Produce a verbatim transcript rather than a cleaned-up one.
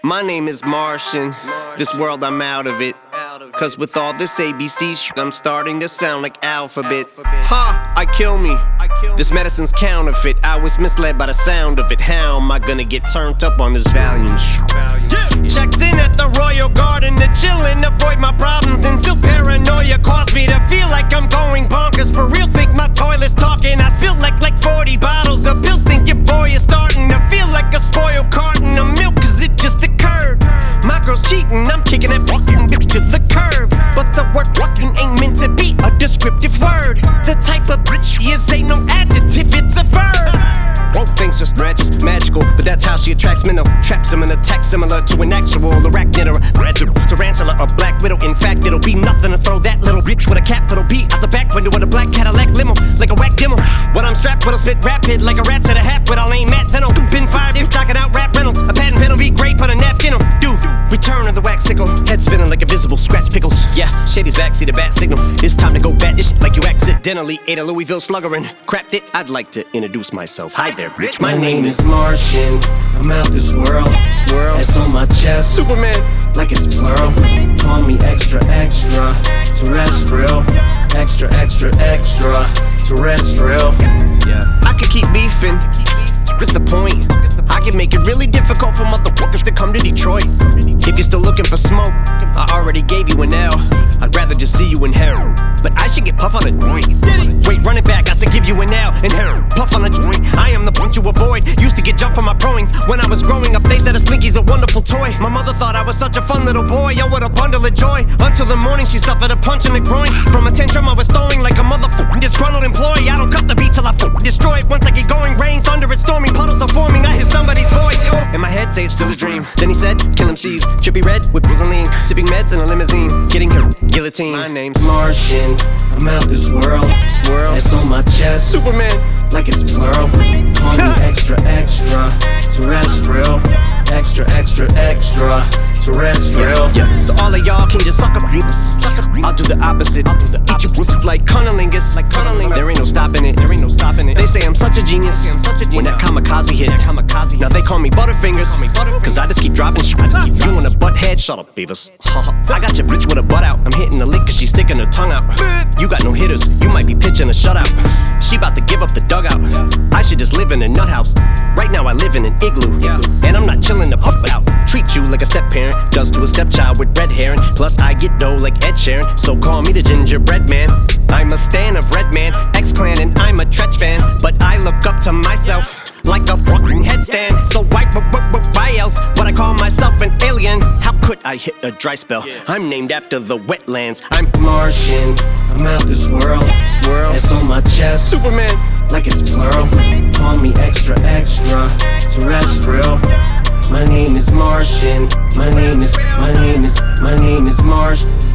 My name is Martian. This world, I'm out of it. Cause with all this A B C shit, I'm starting to sound like alphabet. Ha! I kill me. This medicine's counterfeit. I was misled by the sound of it. How am I gonna get turned up on this Valium shit? Checked in at the Royal Garden to chill and avoid my problems until paranoia caused me to feel like I'm going bonkers. For real, think my toilet's talking. I spilled like like forty bottles of pills. Think your boy is starting to feel like a spoiled carton of milk, cause it just occurred. My girl's cheating, I'm kicking that fucking bitch to the curb. But the word fucking ain't meant to be a descriptive word. The type of bitch she is ain't no adjective, it's a verb. Won't think just just magical, but that's how she attracts men. Traps them in a text similar to an actual arachnid or a gradual tarantula or black widow. In fact, it'll be nothing to throw that little bitch with a capital B out the back window of a black Cadillac limo, like a whack demo. When I'm strapped, what'll spit rapid like a rat to the half, but I'll aim at then I'll been fired if jocking out rap Reynolds. A patent pen'll be great, put a napkin on. Dude, return of the wax sickle, head spinning like invisible scratch pickles. Yeah, Shady's back, see the bat signal. It's time to go bat this shit like you accidentally ate a Louisville Slugger and crapped it. I'd like to introduce myself. Hi there, bitch. My name is Martian. I'm out this world. Swirl. S on my chest. Superman. Like it's plural. Call me extra, extra. Terrestrial. Extra, extra, extra. Terrestrial. Yeah. I could keep beefing. What's the point? I can make it really difficult for motherfuckers to come to Detroit. If you're still looking for smoke, I already gave you an L. I'd rather just see you in hell, but I should get puff on a joint. Wait, run it back, I said give you an L in hell. Puff on a joint, I am the point you avoid. Used to get jumped for my growings. When I was growing up, they said a slinky's a wonderful toy. My mother thought I was such a fun little boy. Yo, what a bundle of joy. Until the morning, she suffered a punch in the groin. From a tantrum I was throwing like a motherfucking disgruntled employee. I don't cut the beat till I f***ing destroy it. Once I get going, rain, thunder, and stormy puddles are forming. I hear somebody's voice in my head say it's still a dream. Then he said, kill M Cs, trippy red with booze and lean, sipping meds in a limousine, getting hurt, guillotine. My name's Martian. I'm out this world. Swirl. S on my chest. Superman. Like it's plural. Call me extra, extra. Terrestrial. Extra, extra, extra. Terrestrial. Yeah. So all of y'all can just suck up beats. I'll do the opposite. I'll do the opposite. Eat your pussy like cunnilingus. Like cunnilingus. There ain't no stopping it. There ain't no stopping it. They say I'm such a genius. I'm such a genius. When that kamikaze hit. That kamikaze. Now they call me Butterfingers. Call me Butterfingers. Cause I just keep dropping shit. I just keep you want a butt head? Shut up, Beavis. I got your bitch with a butt out. I'm hitting the lick cause she's sticking her tongue out. You got no hitters. You might be pitching a shutout. She about to give up the dugout. I should just live in a nut house. Right now I live in an igloo. And I'm not chilling the up out. Treat you like a step parent does to a stepchild with red hair. And plus I get dough like Ed Sheeran. So call me the gingerbread man. I'm a stan of Redman, X-Clan, and I'm a Tretch fan. But I look up to myself like a fucking headstand. So why, why else would I call myself an alien? How could I hit a dry spell? I'm named after the wetlands. I'm Martian. I'm out this world. Swirl. S on my chest. Superman. Like it's plural. Call me extra, extra. Terrestrial. My name is Martian. My name is, my name is, my name is Martian.